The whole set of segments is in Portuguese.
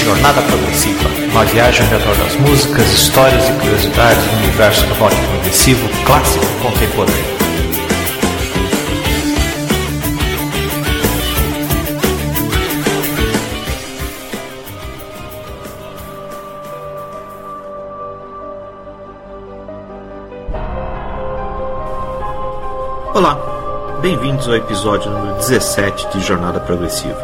Jornada Progressiva, uma viagem ao redor das músicas, histórias e curiosidades do universo do rock progressivo, clássico e contemporâneo. Olá, bem-vindos ao episódio número 17 de Jornada Progressiva.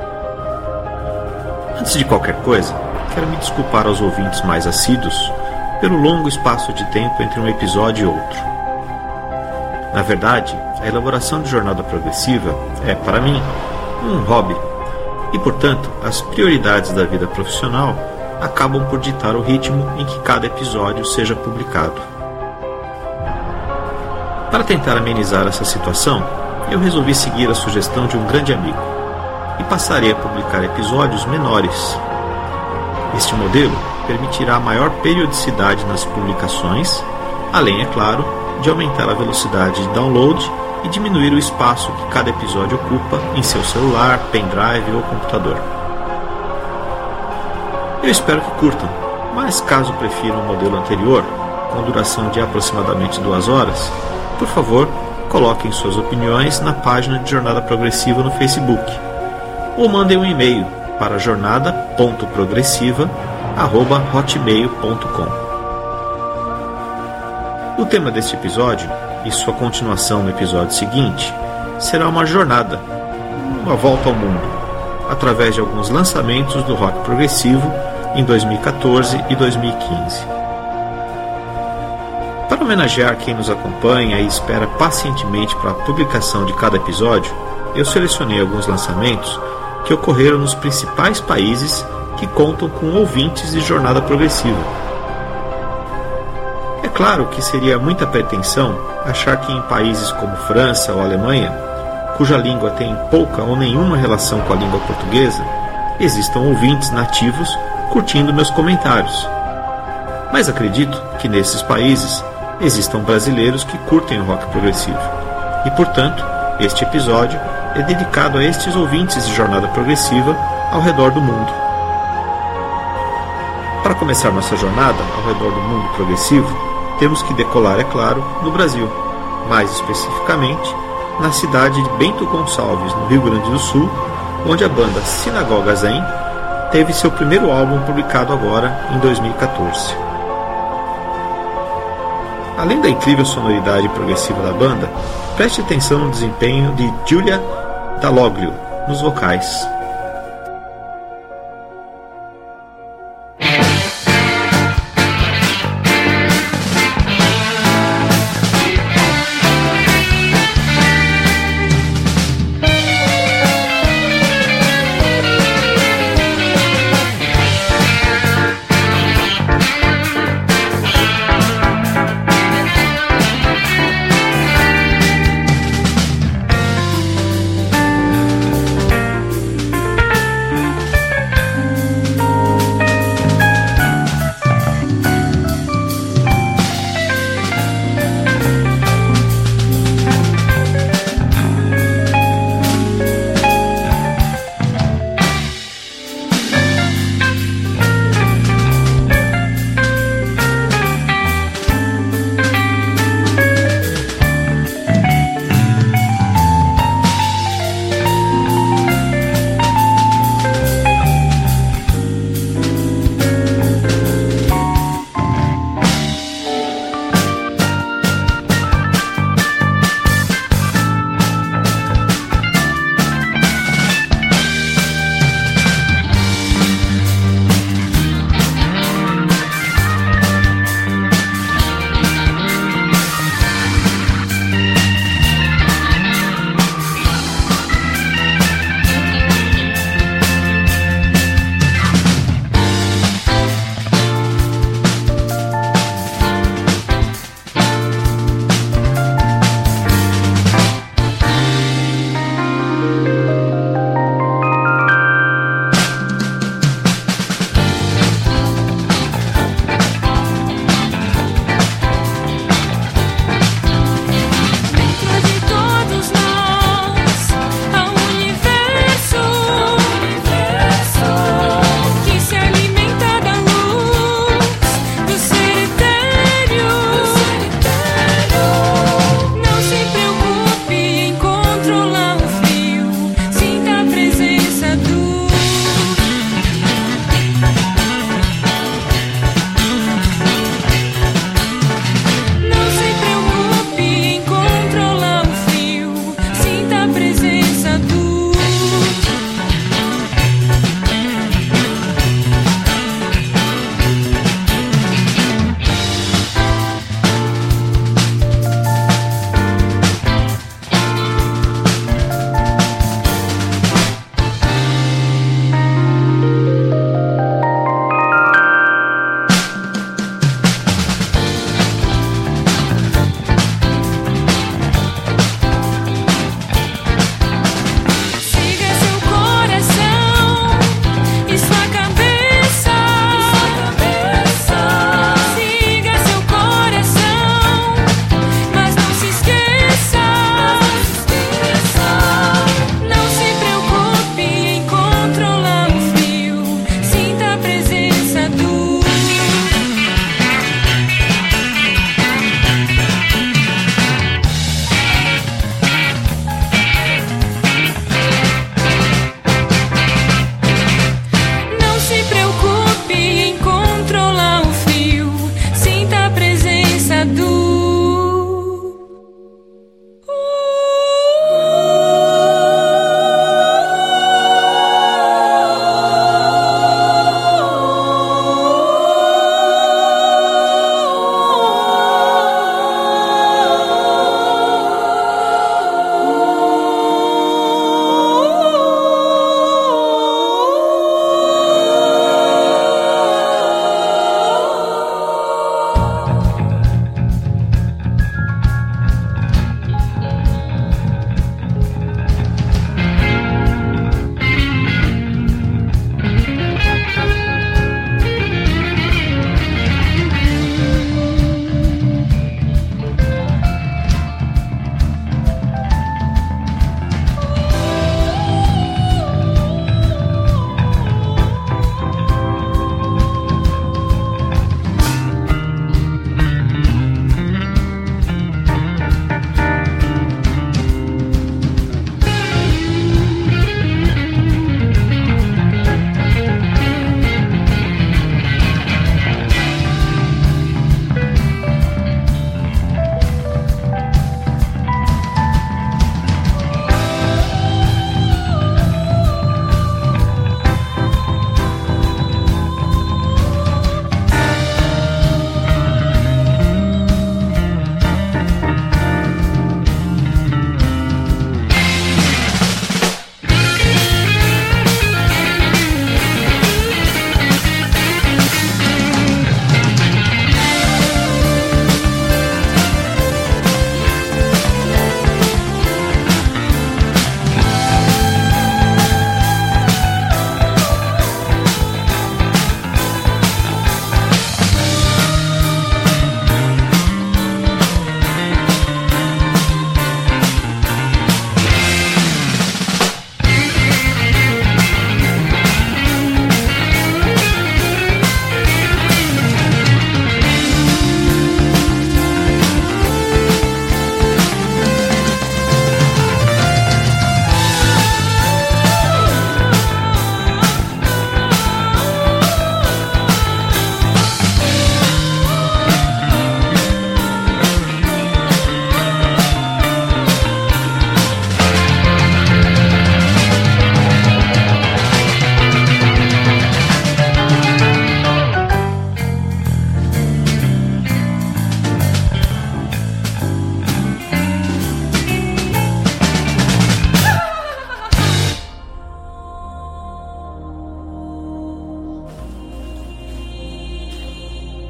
Antes de qualquer coisa, quero me desculpar aos ouvintes mais assíduos pelo longo espaço de tempo entre um episódio e outro. Na verdade, a elaboração de Jornada Progressiva é, para mim, um hobby e, portanto, as prioridades da vida profissional acabam por ditar o ritmo em que cada episódio seja publicado. Para tentar amenizar essa situação, eu resolvi seguir a sugestão de um grande amigo e passarei a publicar episódios menores. Este modelo permitirá maior periodicidade nas publicações, além, é claro, de aumentar a velocidade de download e diminuir o espaço que cada episódio ocupa em seu celular, pendrive ou computador. Eu espero que curtam, mas caso prefiram o modelo anterior, com duração de aproximadamente 2 horas, por favor, coloquem suas opiniões na página de Jornada Progressiva no Facebook ou mandem um e-mail para jornada.progressiva@hotmail.com. O tema deste episódio e sua continuação no episódio seguinte será uma jornada, uma volta ao mundo, através de alguns lançamentos do rock progressivo em 2014 e 2015. Para homenagear quem nos acompanha e espera pacientemente para a publicação de cada episódio, eu selecionei alguns lançamentos que ocorreram nos principais países que contam com ouvintes de Jornada Progressiva. É claro que seria muita pretensão achar que em países como França ou Alemanha, cuja língua tem pouca ou nenhuma relação com a língua portuguesa, existam ouvintes nativos curtindo meus comentários. Mas acredito que nesses países existam brasileiros que curtem o rock progressivo. E, portanto, este episódio é dedicado a estes ouvintes de Jornada Progressiva ao redor do mundo. Para começar nossa jornada ao redor do mundo progressivo, temos que decolar, é claro, no Brasil, mais especificamente na cidade de Bento Gonçalves, no Rio Grande do Sul, onde a banda Sinagoga Zen teve seu primeiro álbum publicado agora em 2014. Além da incrível sonoridade progressiva da banda, preste atenção no desempenho de Giulia Dall'Oglio nos vocais.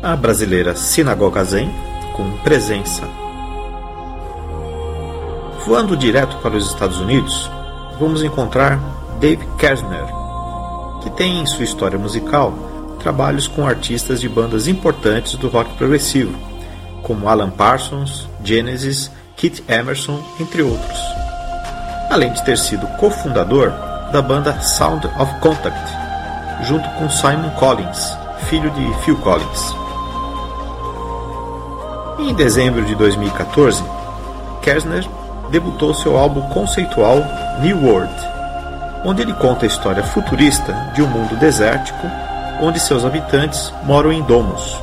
a brasileira Sinagoga Zen, com presença. Voando direto para os Estados Unidos, vamos encontrar Dave Kersner, que tem em sua história musical trabalhos com artistas de bandas importantes do rock progressivo, como Alan Parsons, Genesis, Keith Emerson, entre outros, além de ter sido cofundador da banda Sound of Contact, junto com Simon Collins, filho de Phil Collins. Em dezembro de 2014, Kersner debutou seu álbum conceitual New World, onde ele conta a história futurista de um mundo desértico onde seus habitantes moram em domos.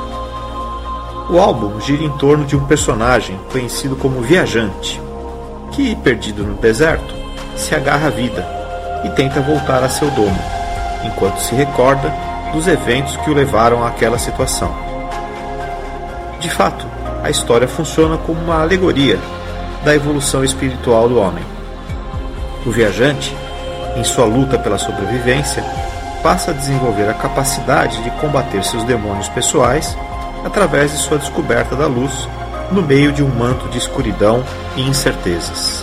O álbum gira em torno de um personagem conhecido como Viajante, que, perdido no deserto, se agarra à vida e tenta voltar a seu domo, enquanto se recorda dos eventos que o levaram àquela situação. De fato, a história funciona como uma alegoria da evolução espiritual do homem. O viajante, em sua luta pela sobrevivência, passa a desenvolver a capacidade de combater seus demônios pessoais através de sua descoberta da luz no meio de um manto de escuridão e incertezas.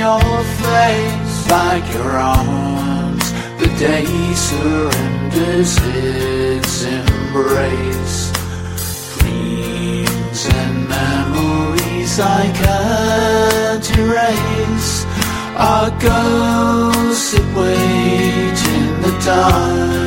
your face like your arms. The day surrenders its embrace. Dreams and memories I can't erase. Our ghosts that wait in the dark.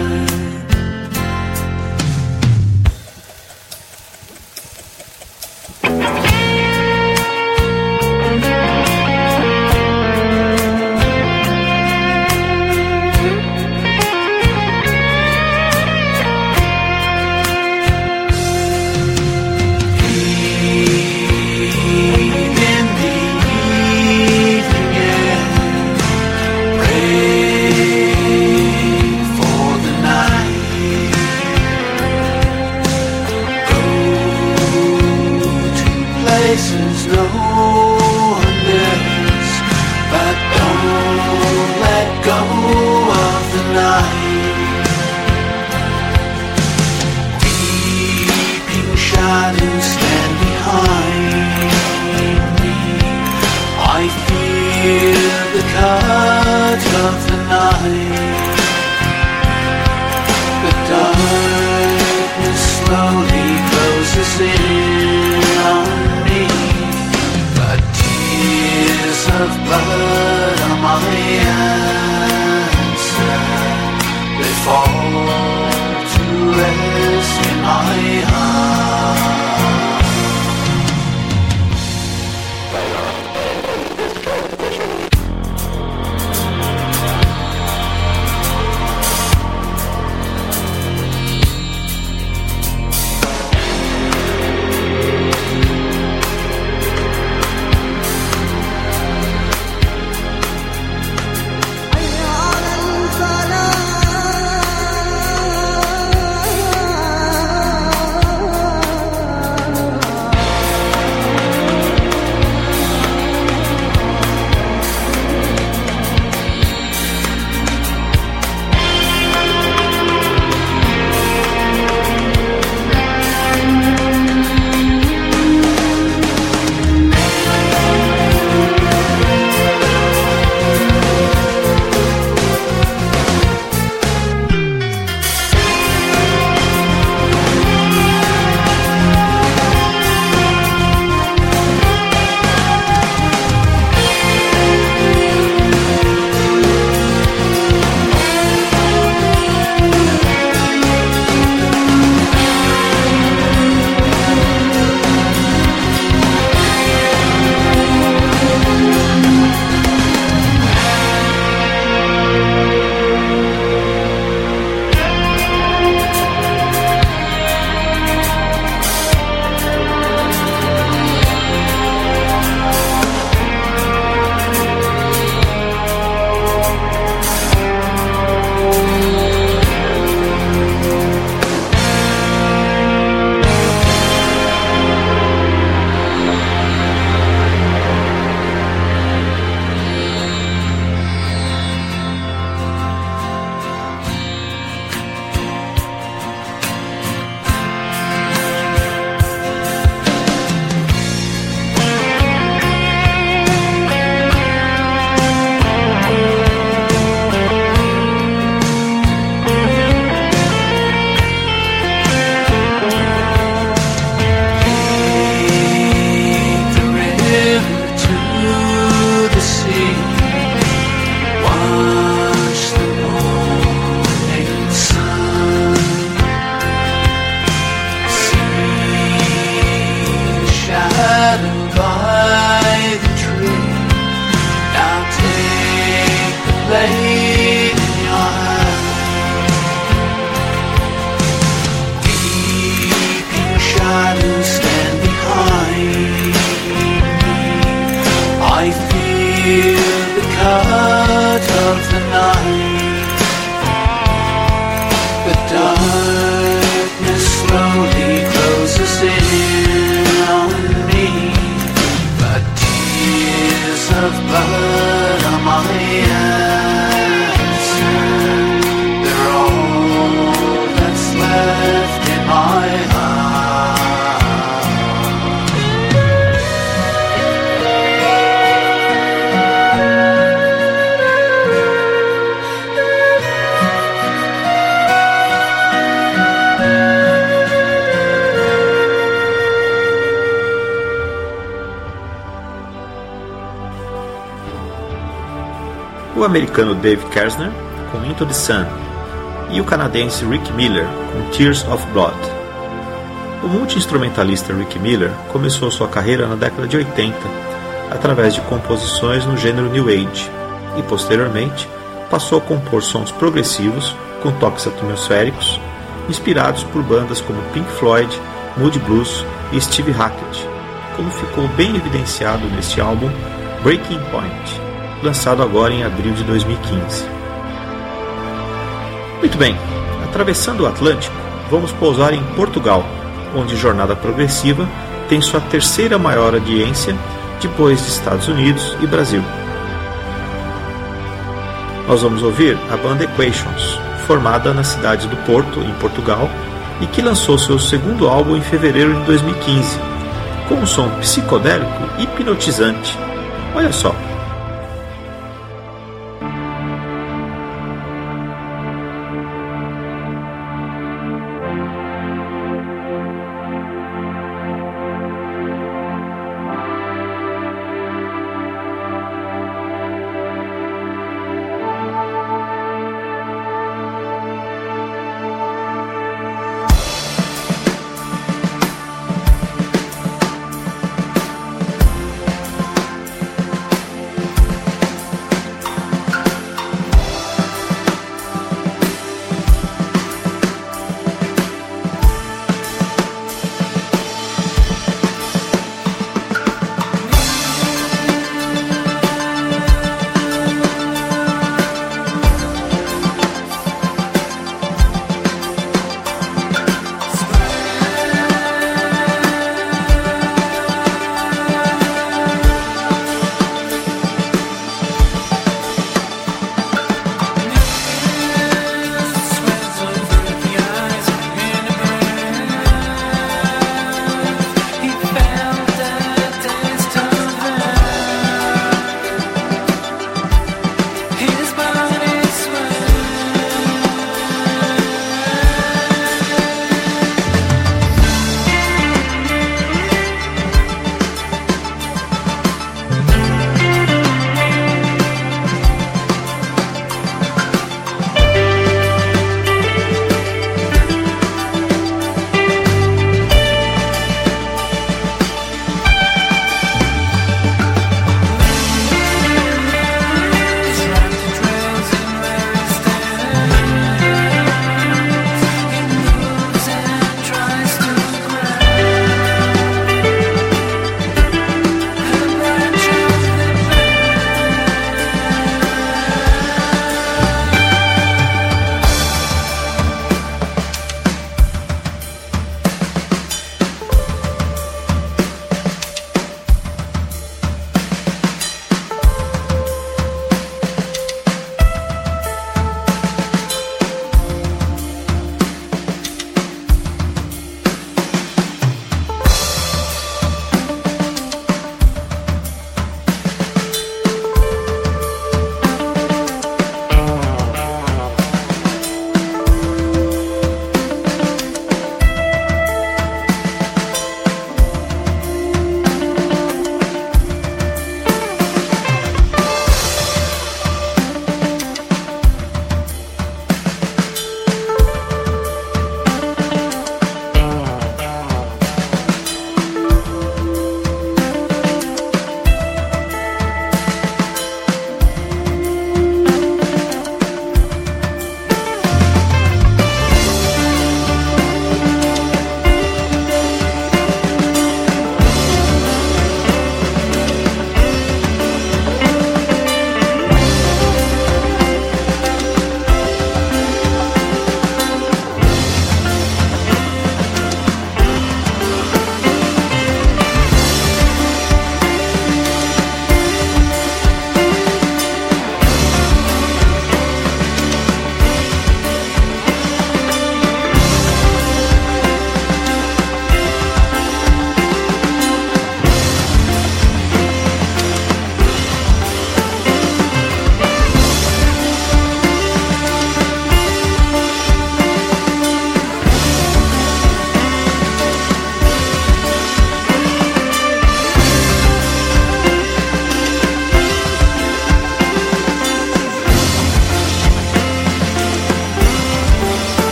o americano Dave Kersner com Into the Sun e o canadense Rick Miller com Tears of Blood. O multi-instrumentalista Rick Miller começou sua carreira na década de 80 através de composições no gênero New Age e, posteriormente, passou a compor sons progressivos com toques atmosféricos, inspirados por bandas como Pink Floyd, Moody Blues e Steve Hackett, como ficou bem evidenciado neste álbum Breaking Point, lançado agora em abril de 2015. Muito bem, atravessando o Atlântico, vamos pousar em Portugal, onde Jornada Progressiva tem sua terceira maior audiência depois de Estados Unidos e Brasil. Nós vamos ouvir a banda Equations, formada na cidade do Porto, em Portugal, e que lançou seu segundo álbum em fevereiro de 2015, com um som psicodélico e hipnotizante. Olha só.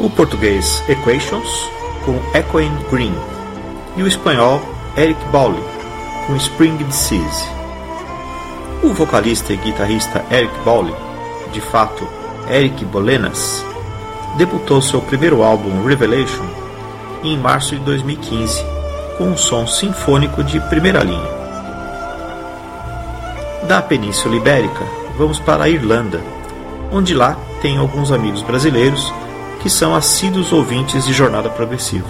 o português Equations, com Echoing Green, e o espanhol Eric Bowley, com Spring Disease. O vocalista e guitarrista Eric Bowley, de fato Eric Bolenas, debutou seu primeiro álbum Revelation em março de 2015, com um som sinfônico de primeira linha. Da Península Ibérica, vamos para a Irlanda, onde lá tem alguns amigos brasileiros que são assíduos ouvintes de Jornada Progressiva.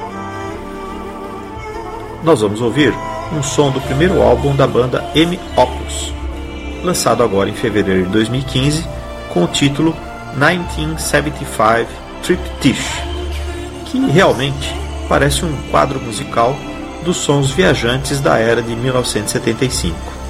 Nós vamos ouvir um som do primeiro álbum da banda M Opus, lançado agora em fevereiro de 2015, com o título 1975 Triptych, que realmente parece um quadro musical dos sons viajantes da era de 1975.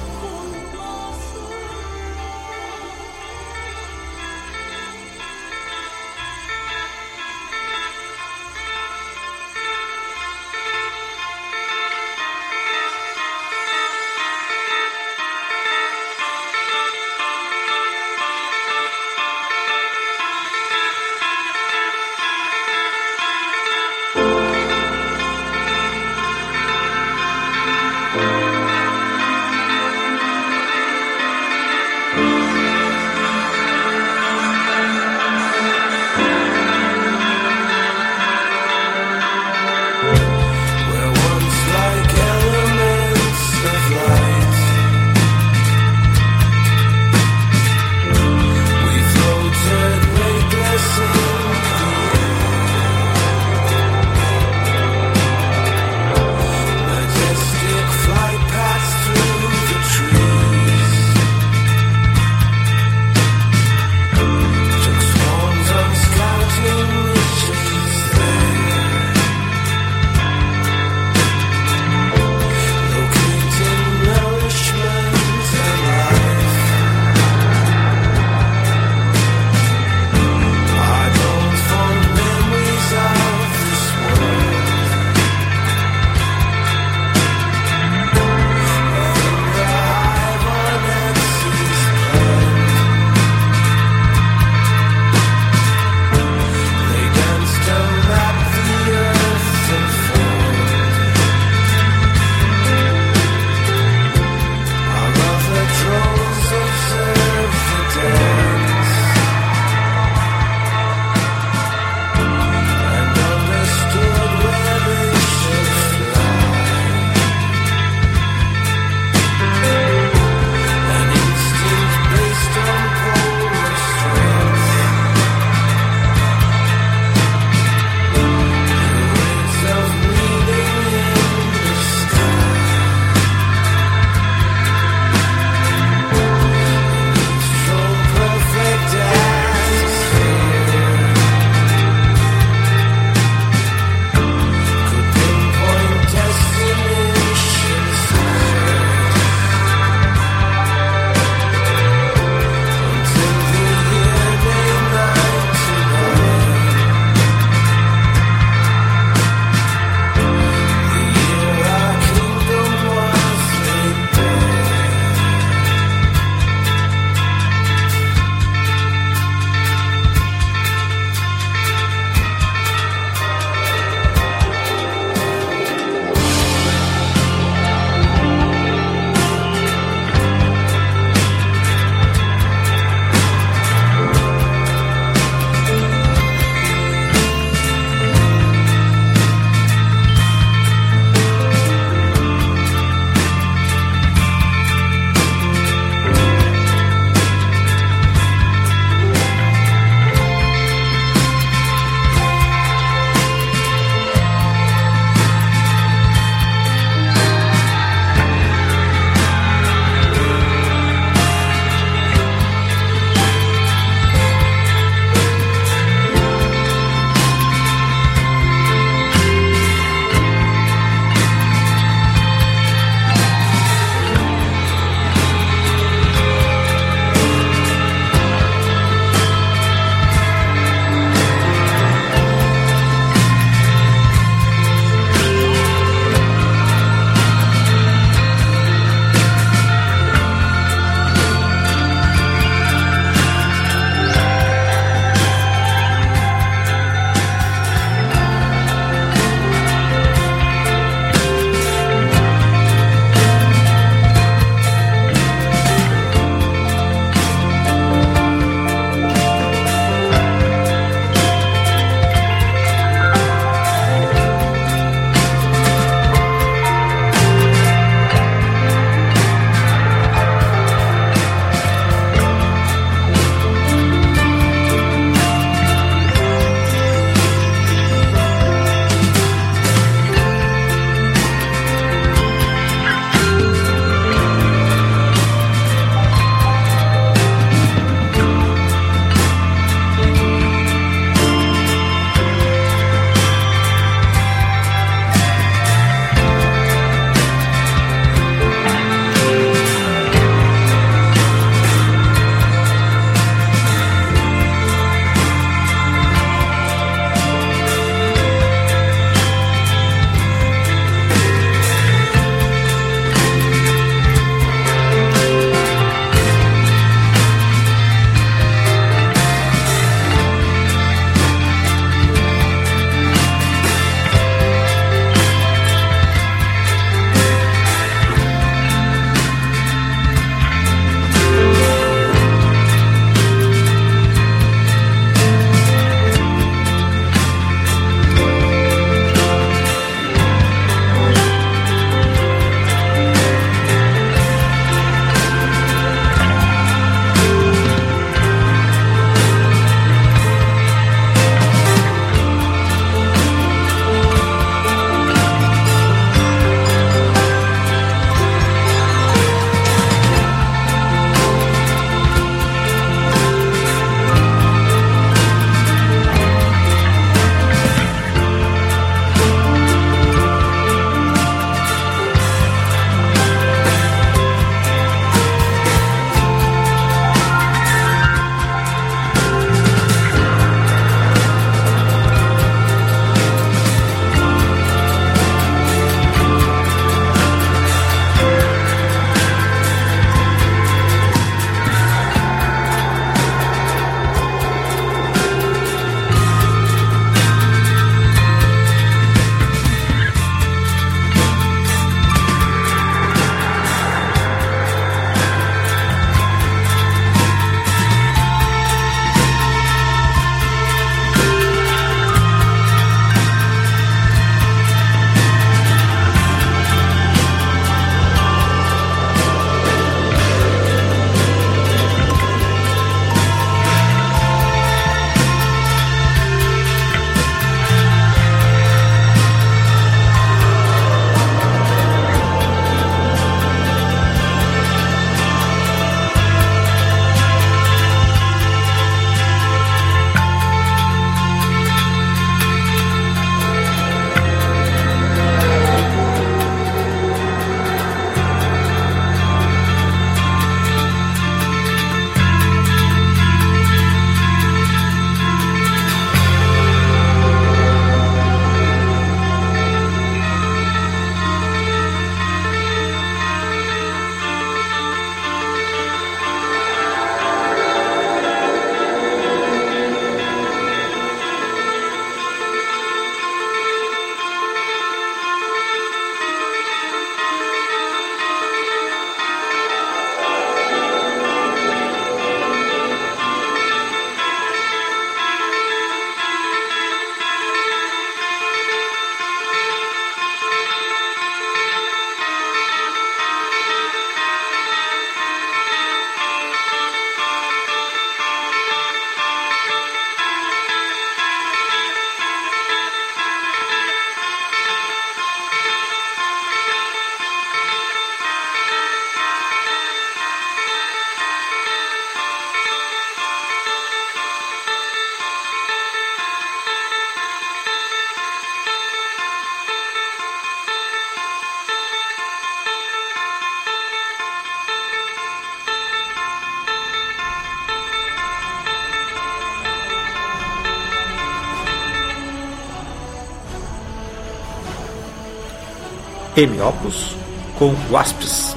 M Opus com Wasps.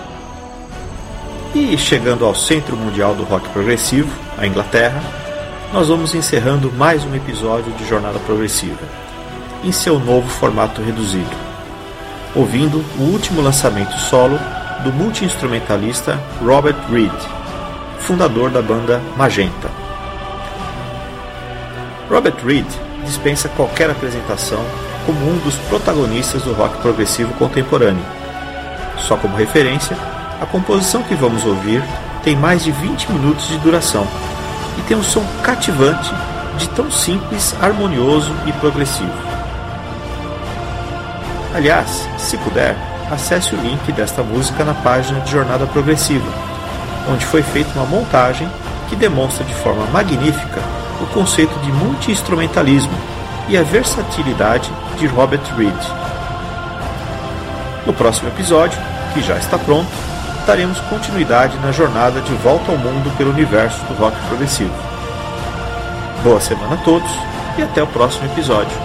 E chegando ao Centro Mundial do Rock Progressivo, a Inglaterra, nós vamos encerrando mais um episódio de Jornada Progressiva, em seu novo formato reduzido, ouvindo o último lançamento solo do multi-instrumentalista Robert Reed, fundador da banda Magenta. Robert Reed dispensa qualquer apresentação como um dos protagonistas do rock progressivo contemporâneo. Só como referência, a composição que vamos ouvir tem mais de 20 minutos de duração e tem um som cativante de tão simples, harmonioso e progressivo. Aliás, se puder, acesse o link desta música na página de Jornada Progressiva, onde foi feita uma montagem que demonstra de forma magnífica o conceito de multi-instrumentalismo e a versatilidade de Robert Reed. No próximo episódio, que já está pronto, daremos continuidade na jornada de volta ao mundo pelo universo do rock progressivo. Boa semana a todos e até o próximo episódio.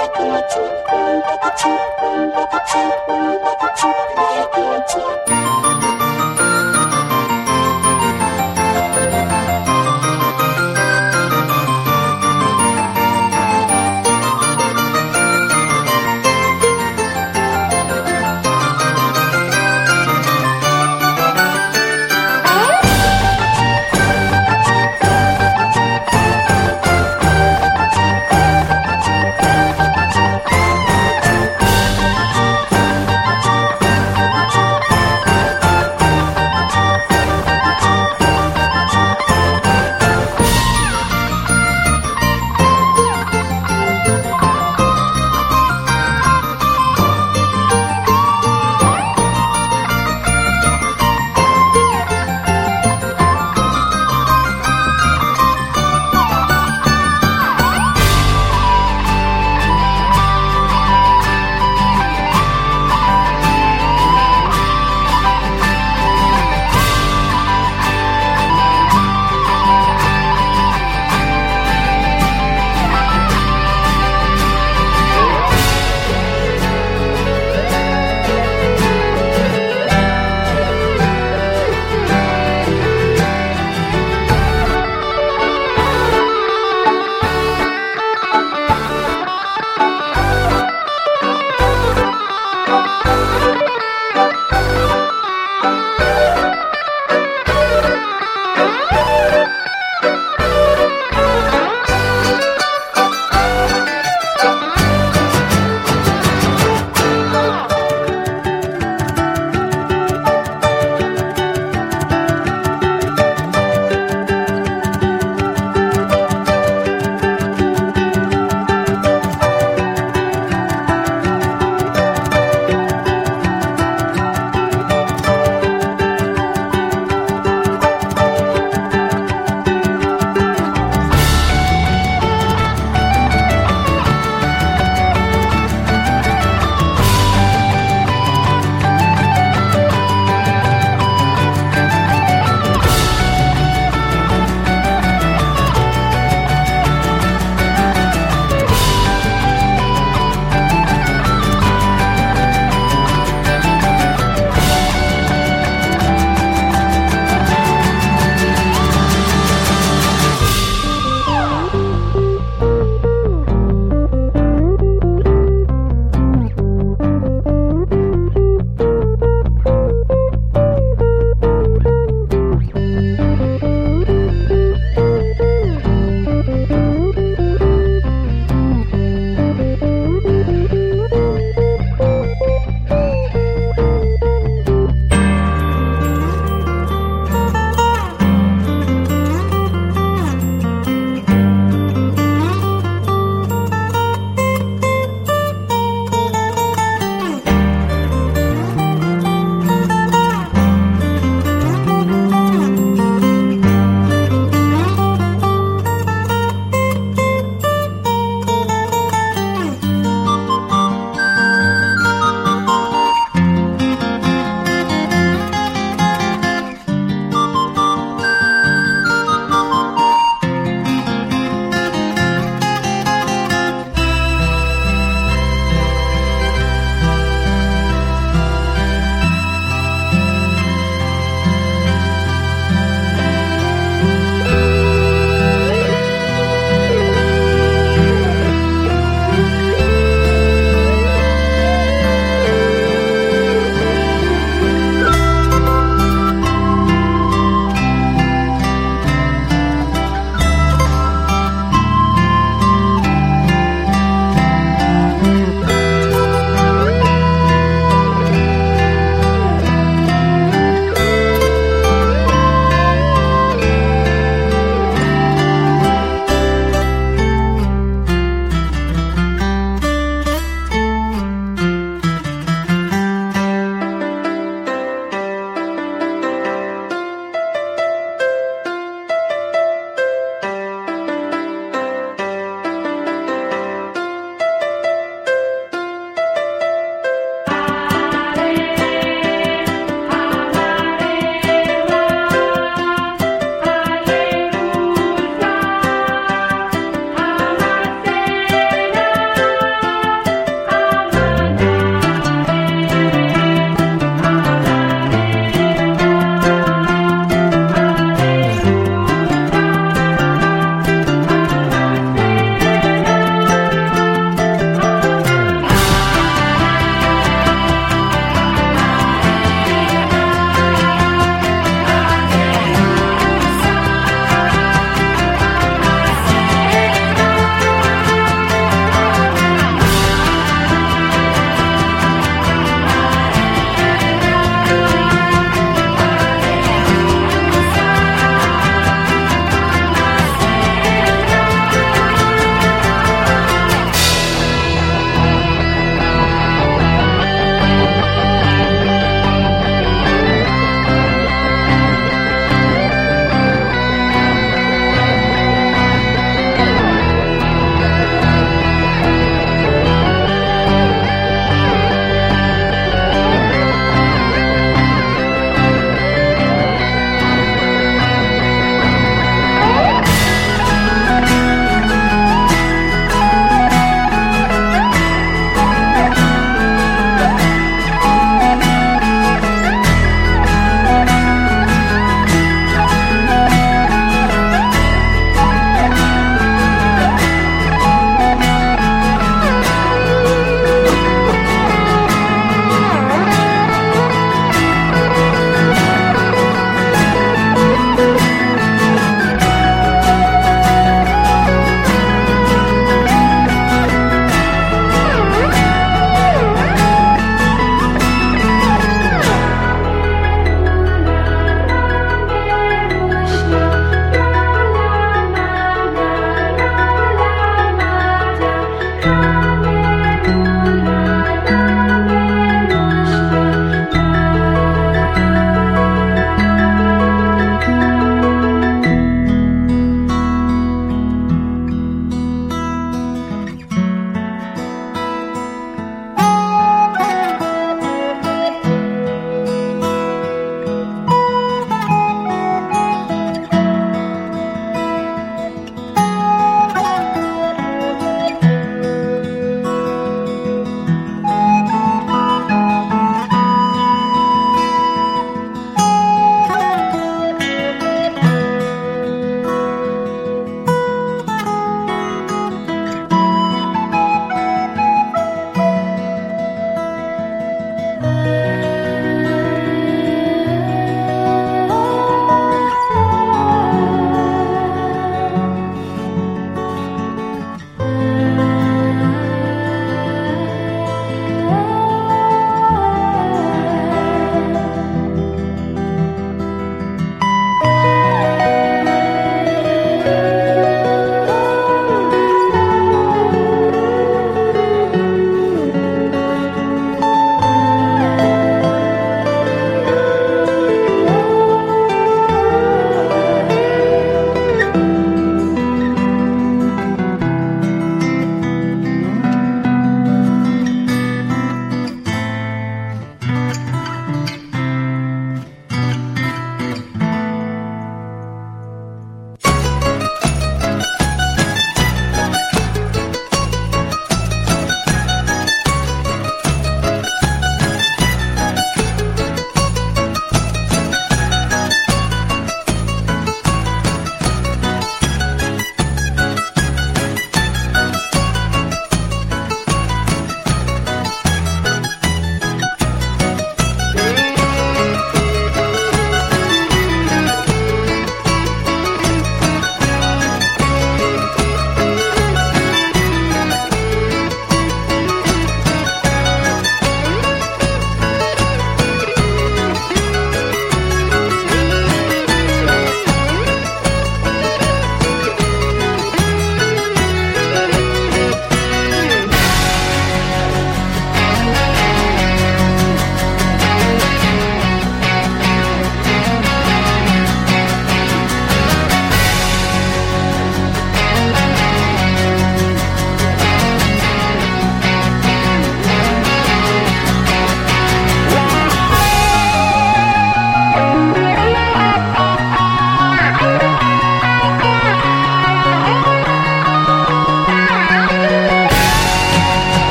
Thank you.